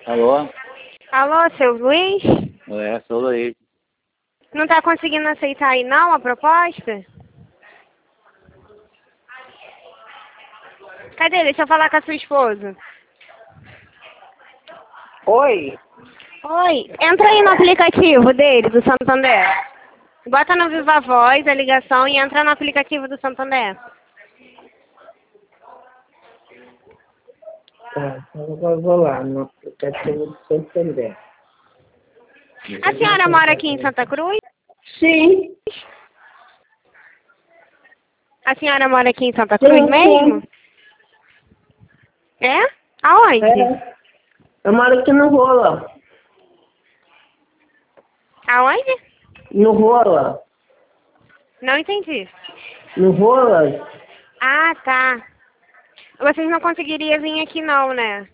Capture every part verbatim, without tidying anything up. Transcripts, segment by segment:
Alô? Alô, seu Luiz? É, sou o Luiz. Não tá conseguindo aceitar aí não a proposta? Cadê? Deixa eu falar com a sua esposa. Oi? Oi, entra aí no aplicativo dele, do Santander. Bota no Viva Voz a ligação e entra no aplicativo do Santander. Tá, então eu vou lá no aplicativo do Santander. A senhora mora aqui em Santa Cruz? Sim. A senhora mora aqui em Santa Cruz Sim, mesmo? sim. É? Aonde? É. Eu moro aqui no Rola. Aonde? No Rola. Não entendi. No Rola? Ah, tá. Vocês não conseguiriam vir aqui não, né?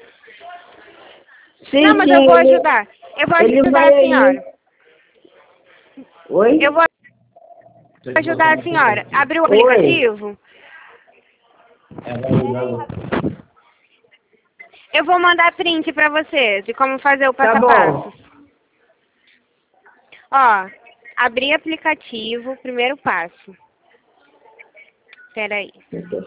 Sim, Não, mas sim. eu vou ele, ajudar. Eu vou ele ajudar vai a senhora. aí. Oi? Eu vou ajudar a senhora. Abriu o Oi. aplicativo? Eu vou mandar print pra você de como fazer o passo Tá a bom. passo. Ó, abrir aplicativo, primeiro passo. Peraí.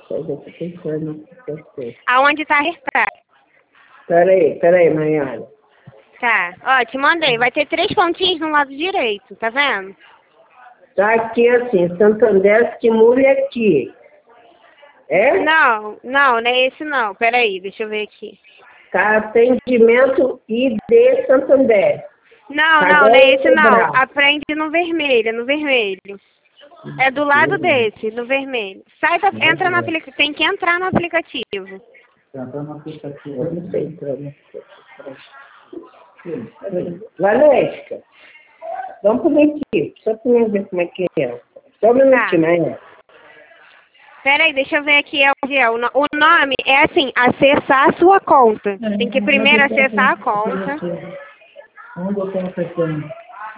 Aonde tá registrado? Peraí, peraí, Mariana. Tá. Ó, te mandei. Vai ter três pontinhos no lado direito, tá vendo? Tá aqui assim, Santander Estimule aqui. É? Não, não, não é esse não. Peraí, deixa eu ver aqui. Tá, atendimento I D Santander. Não, não, não é esse não. Aprende no vermelho, no vermelho. É do lado desse, no vermelho. Sai da, entra no aplicativo. Tem que entrar no aplicativo. Não sei entrar no aplicativo. Valesca, vamos por aqui, só pra mim ver como é que é. Só um minutinho, né? Peraí, deixa eu ver aqui onde é. O no- o nome é assim, acessar a sua conta. Tem que primeiro acessar a conta. Vamos botar uma questão.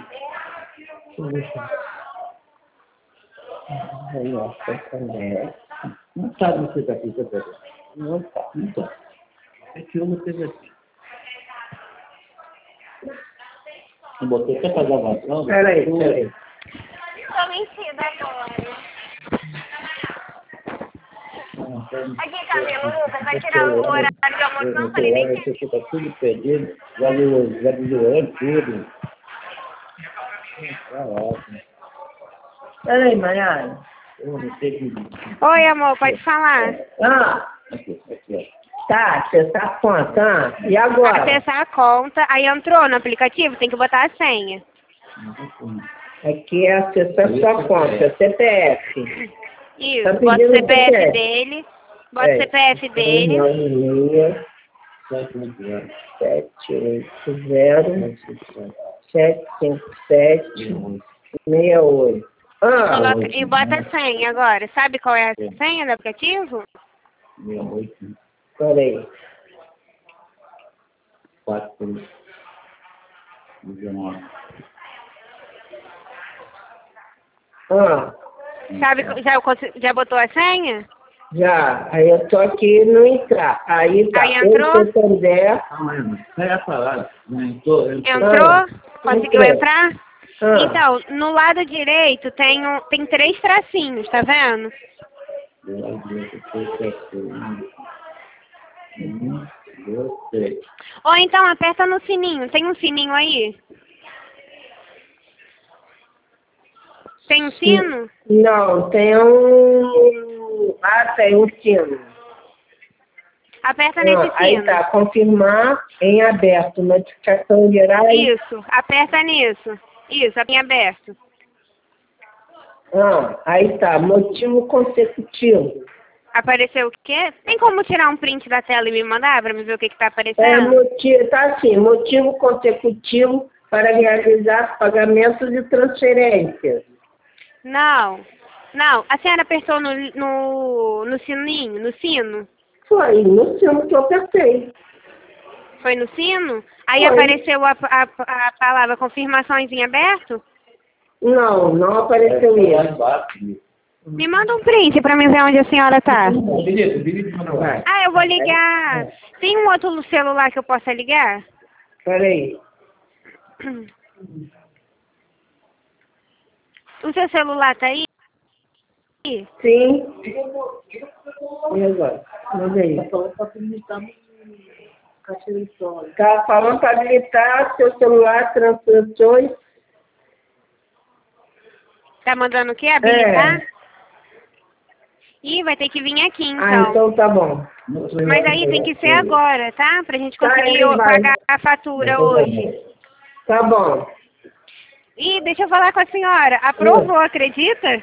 Aí, ó, Santander. Não sabe o que está aqui, tá vendo? Não tá. Não tá. É que eu não teve aqui. Não botou até fazer a gravação? Peraí, peraí. Tô mentindo agora. Aqui, Camilo, Lucas, vai tirar o horário de almoço? Não, falei nem que... Você está tudo perdido. Já viu, já viu tudo. Tá ótimo. Peraí, Mariana. Eu não sei que... Oi, amor, pode falar. Ah, Aqui, aqui, ó. tá, acessar a conta, tá? E agora? Acessar a conta, aí entrou no aplicativo, tem que botar a senha. Aqui é acessar a sua conta, C P F. Isso, Tá bota o pedindo C P F C P F. dele, bota o É. C P F dele. sete oito zero, sete cinco sete, seis oito. Ah, Coloca, e bota a senha agora. Sabe qual é a senha do aplicativo? meia-noite, peraí. quatro, dezenove. Ah, Sabe, já, consi- já botou a senha? já. Aí eu tô aqui no entrar. Aí tá. Aí entrou? O Santander. Calma aí, mano. Sai a palavra. Não entrou? Entrou? Ah, Conseguiu entrei. entrar? Ah, Então, no lado direito tem, um, tem três tracinhos, tá vendo? Um, dois, três. Ou então aperta no sininho. Tem um sininho aí? Tem um sino? não, tem um. Ah, tem um sino. Aperta Ah, nesse aí sino. tá, confirmar em aberto, notificação geral. Isso, aperta nisso. Isso, em aberto. Ah, aí tá, motivo consecutivo. Apareceu o quê? Tem como tirar um print da tela e me mandar pra me ver o que que tá É, aparecendo? motivo, tá assim, motivo consecutivo para realizar pagamentos e transferências. Não, não. A senhora apertou no, no, no sininho, no sino? Foi, no sino que eu apertei. Foi no sino? Aí Foi. apareceu a, a, a palavra confirmações em aberto? Não, não apareceu É, isso. lá embaixo. Me manda um print pra mim ver onde a senhora tá. Vai. Ah, eu vou ligar. Tem um outro celular que eu possa ligar? Peraí. O seu celular tá aí? Sim. E agora? Manda aí. Tá falando para habilitar seu celular, transações. Tá mandando o quê? Habilitar? É. Ih, vai ter que vir aqui então. Ah, então tá bom. Mas aí tem que ser agora, tá? Pra gente Tá, conseguir ele vai. pagar a fatura hoje. Tá bom. Ih, deixa eu falar com a senhora. Aprovou, acredita?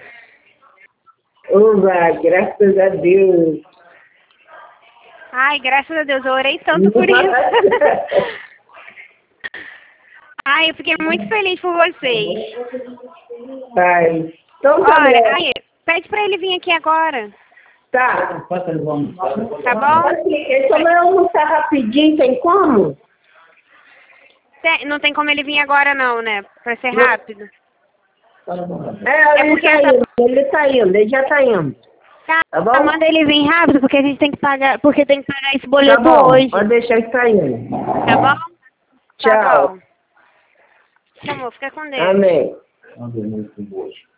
Uva, graças a Deus. Ai, graças a Deus, eu orei tanto por isso. Ai, eu fiquei muito feliz por vocês. Pai. Então tá Olha, bom. aí, pede pra ele vir aqui agora. Tá. Tá bom? Assim, ele só vai almoçar rapidinho, tem como? Tem- não tem como ele vir agora não, né? Pra ser rápido. É, É ele porque tá essa- indo, ele tá indo, ele já tá indo. Tá, Tá bom? manda ele vir rápido, porque a gente tem que pagar, porque tem que pagar esse Tá boleto bom, hoje. pode deixar que tá indo. Tá bom? Tchau. Tá bom. Amor, fica com Deus. Amém. Amém.